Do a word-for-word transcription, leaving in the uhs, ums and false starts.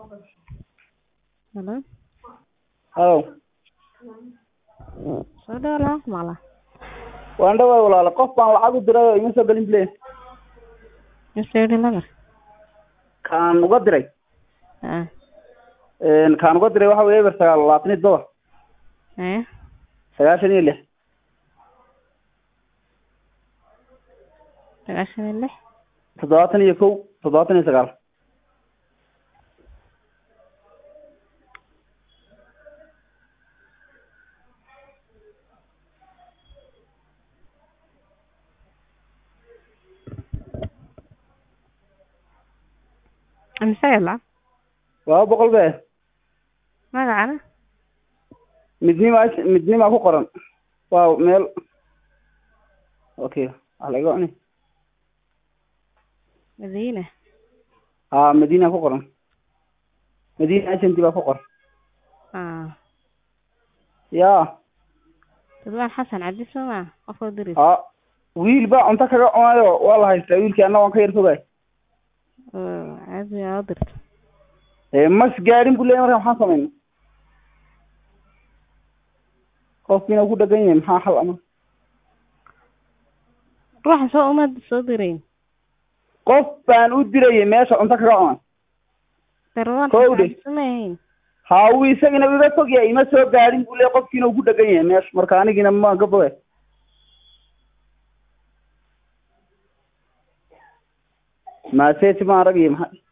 Hello. Hello. Soo dhawaad mala. Waan dhawaad walaal qof baan lacag u diray oo ima soo galin please. Isleeyahay laga. Kaan uga diray. Ah. Een kaan uga diray waxa weeye eber sagaal labaatan iyo toddoba. Eh. sagaashan iyo lix. sagaashan iyo lix. toddobaatan iyo kow toddobaatan iyo sagaal. Amsayla. Waa boqol bee. Magacana? Midnima midnima ku qoran. Waa meel. Okay, alaga ani. Madiina. Ah, Madiina ku qoran. Madiina agent baa ku qoran. Ah. Ya. Dadwaan Xasan Cabdi Soomaa qofka diris. Ah, wiil baa cunto kaga cunayo waa la haystaa wiilkii anna waan ka yar fogay. Oo, aadi yaa dirta. Ee mas gaarin buu leeyahay waxaan sameeyay. Qofkina ku dhagan yahay maxaa xal ama? Ruuxa soo umad soo diray. Qof baan u diray meesha cunto kaga cunay. Darwaan sameeyay. Haa uu isagina iga fog yahay ma soo gaarin buu leeyahay qofkina ku dhagan yahay meesha marka anigina ma gabay. Ma seeti ma aragay maxaa